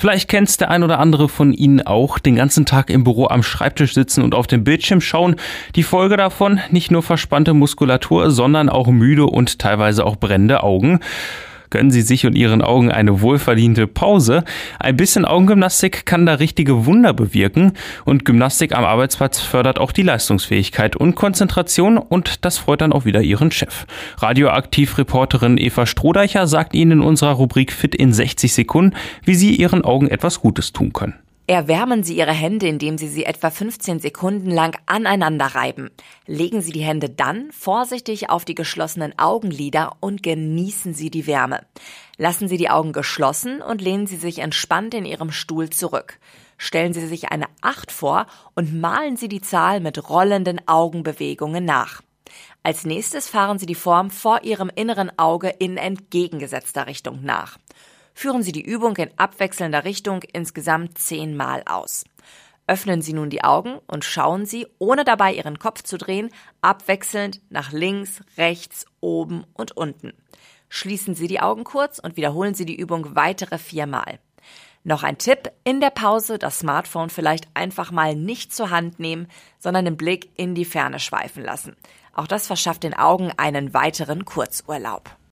Vielleicht kennt's der ein oder andere von Ihnen auch, den ganzen Tag im Büro am Schreibtisch sitzen und auf den Bildschirm schauen. Die Folge davon, nicht nur verspannte Muskulatur, sondern auch müde und teilweise auch brennende Augen. Gönnen Sie sich und Ihren Augen eine wohlverdiente Pause. Ein bisschen Augengymnastik kann da richtige Wunder bewirken. Und Gymnastik am Arbeitsplatz fördert auch die Leistungsfähigkeit und Konzentration. Und das freut dann auch wieder Ihren Chef. Radioaktiv-Reporterin Eva Strohdeicher sagt Ihnen in unserer Rubrik Fit in 60 Sekunden, wie Sie Ihren Augen etwas Gutes tun können. Erwärmen Sie Ihre Hände, indem Sie sie etwa 15 Sekunden lang aneinander reiben. Legen Sie die Hände dann vorsichtig auf die geschlossenen Augenlider und genießen Sie die Wärme. Lassen Sie die Augen geschlossen und lehnen Sie sich entspannt in Ihrem Stuhl zurück. Stellen Sie sich eine 8 vor und malen Sie die Zahl mit rollenden Augenbewegungen nach. Als nächstes fahren Sie die Form vor Ihrem inneren Auge in entgegengesetzter Richtung nach. Führen Sie die Übung in abwechselnder Richtung insgesamt 10 Mal aus. Öffnen Sie nun die Augen und schauen Sie, ohne dabei Ihren Kopf zu drehen, abwechselnd nach links, rechts, oben und unten. Schließen Sie die Augen kurz und wiederholen Sie die Übung weitere 4 Mal. Noch ein Tipp: In der Pause das Smartphone vielleicht einfach mal nicht zur Hand nehmen, sondern den Blick in die Ferne schweifen lassen. Auch das verschafft den Augen einen weiteren Kurzurlaub.